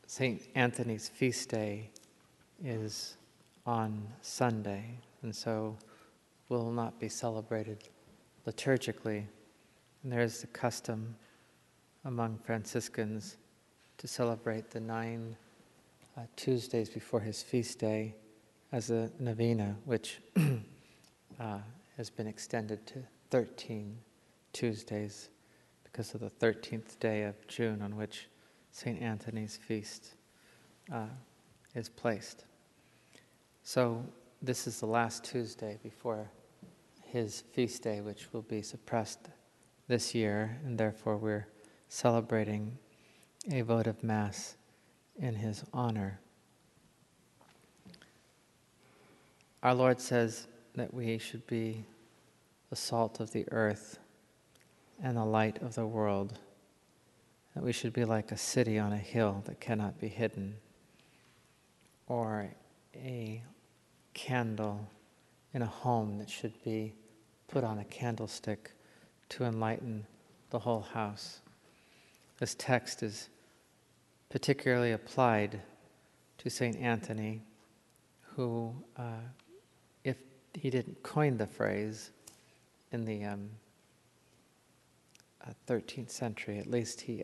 St. Anthony's feast day is on Sunday, and so will not be celebrated liturgically. And there is the custom among Franciscans to celebrate the 9 Tuesdays before his feast day as a novena, which has been extended to 13 Tuesdays because of the 13th day of June on which St. Anthony's feast is placed. So this is the last Tuesday before his feast day, which will be suppressed this year, and therefore we're celebrating a votive Mass in his honor. Our Lord says that we should be the salt of the earth and the light of the world, that we should be like a city on a hill that cannot be hidden, or a candle in a home that should be put on a candlestick to enlighten the whole house. This text is particularly applied to St. Anthony, who, if he didn't coin the phrase in the 13th century, at least he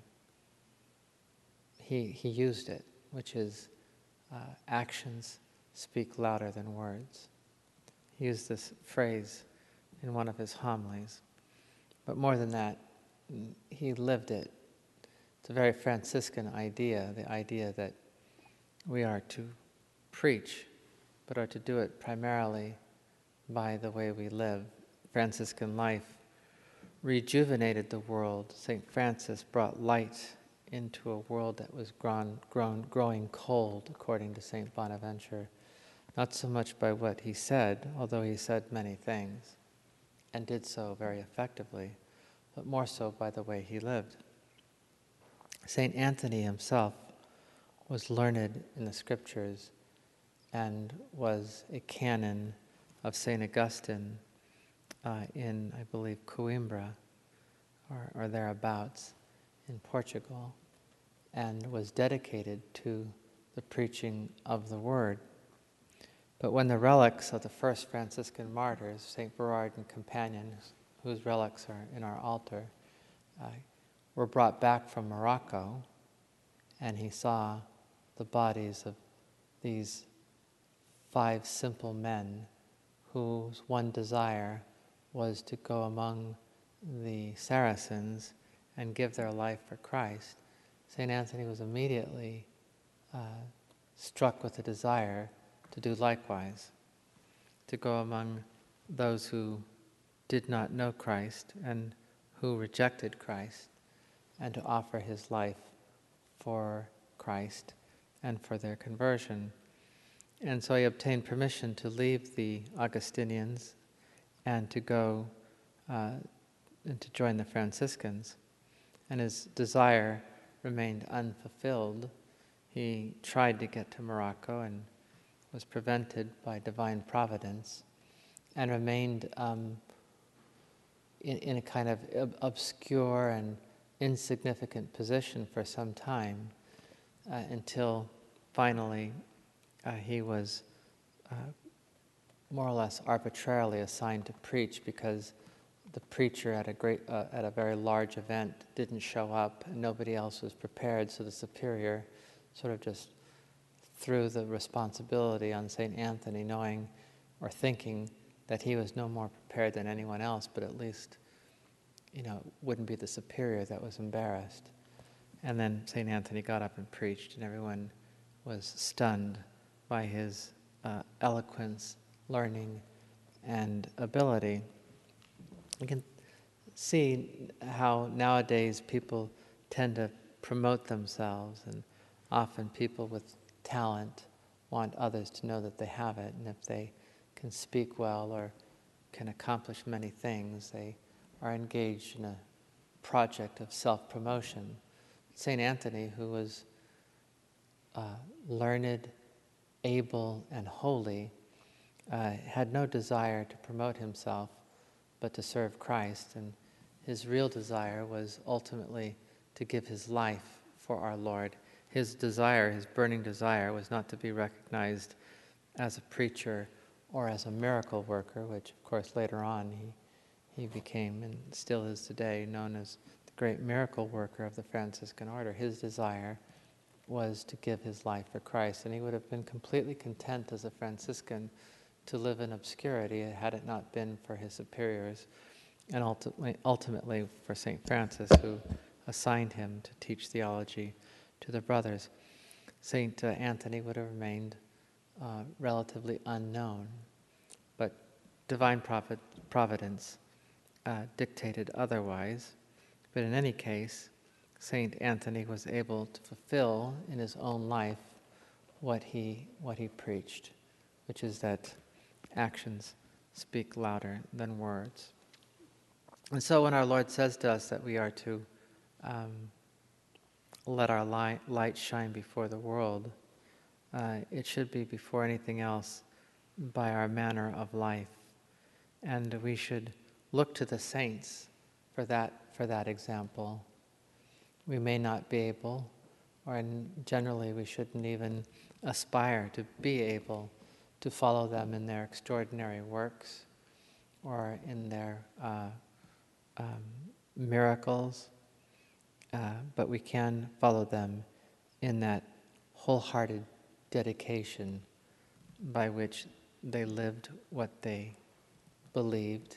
used it, which is actions speak louder than words. He used this phrase in one of his homilies. But more than that, he lived it. It's a very Franciscan idea, the idea that we are to preach, but are to do it primarily by the way we live. Franciscan life rejuvenated the world. St. Francis brought light into a world that was growing cold, according to St. Bonaventure, not so much by what he said, although he said many things, and did so very effectively, but more so by the way he lived. St. Anthony himself was learned in the scriptures and was a canon of St. Augustine in, I believe, Coimbra or thereabouts in Portugal, and was dedicated to the preaching of the Word. But when the relics of the first Franciscan martyrs, St. Berard and companion, whose relics are in our altar, were brought back from Morocco, and he saw the bodies of these 5 simple men whose one desire was to go among the Saracens and give their life for Christ, St. Anthony was immediately struck with a desire to do likewise, to go among those who did not know Christ and who rejected Christ, and to offer his life for Christ and for their conversion. And so he obtained permission to leave the Augustinians and to go and to join the Franciscans. And his desire remained unfulfilled. He tried to get to Morocco and was prevented by divine providence, and remained in a kind of obscure and insignificant position for some time, until finally he was more or less arbitrarily assigned to preach, because the preacher at a very large event didn't show up and nobody else was prepared, so the superior sort of just threw the responsibility on St. Anthony, knowing or thinking that he was no more prepared than anyone else, but at least, wouldn't be the superior that was embarrassed. And then St. Anthony got up and preached, and everyone was stunned by his eloquence, learning, and ability. You can see how nowadays people tend to promote themselves, and often people with talent want others to know that they have it, and if they can speak well or can accomplish many things, they are engaged in a project of self-promotion. St. Anthony, who was learned, able, and holy, had no desire to promote himself, but to serve Christ, and his real desire was ultimately to give his life for our Lord. his desire, his burning desire, was not to be recognized as a preacher or as a miracle worker, which of course later on he became and still is today known as the great miracle worker of the Franciscan order. His desire was to give his life for Christ, and he would have been completely content as a Franciscan to live in obscurity had it not been for his superiors, and ultimately for St. Francis, who assigned him to teach theology to the brothers. St. Anthony would have remained relatively unknown, but divine providence dictated otherwise. But in any case, St. Anthony was able to fulfill in his own life what he preached, which is that actions speak louder than words. And so when our Lord says to us that we are to let our light shine before the world, it should be before anything else by our manner of life. And we should look to the saints for that example. We may not be able, or generally we shouldn't even aspire to be able to follow them in their extraordinary works or in their miracles, but we can follow them in that wholehearted dedication by which they lived what they believed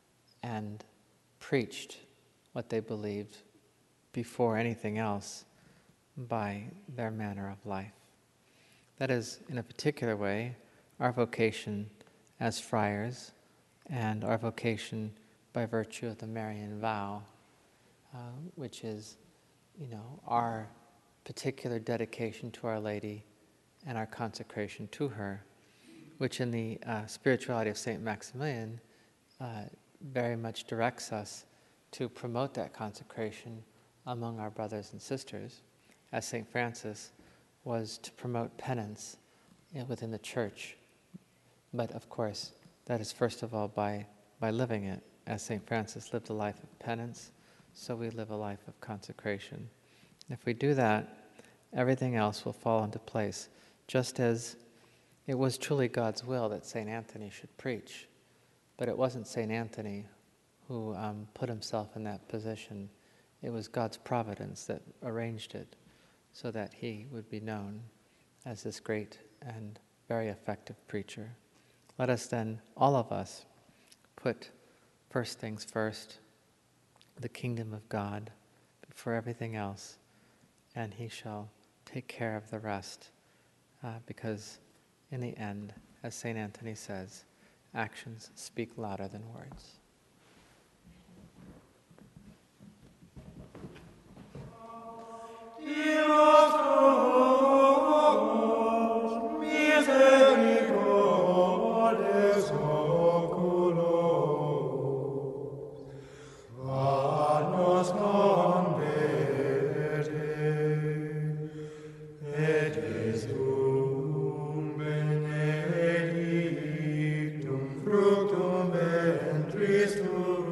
and preached what they believed before anything else by their manner of life. That is, in a particular way, our vocation as friars and our vocation by virtue of the Marian vow, which is, our particular dedication to Our Lady and our consecration to her, which in the spirituality of St. Maximilian very much directs us to promote that consecration among our brothers and sisters, as St. Francis was to promote penance within the Church. But of course, that is first of all by living it. As St. Francis lived a life of penance, so we live a life of consecration. If we do that, everything else will fall into place, just as it was truly God's will that St. Anthony should preach. But it wasn't St. Anthony who put himself in that position. It was God's providence that arranged it so that he would be known as this great and very effective preacher. Let us then, all of us, put first things first, the kingdom of God before everything else, and he shall take care of the rest, because in the end, as St. Anthony says, actions speak louder than words. Fructum ventris tuum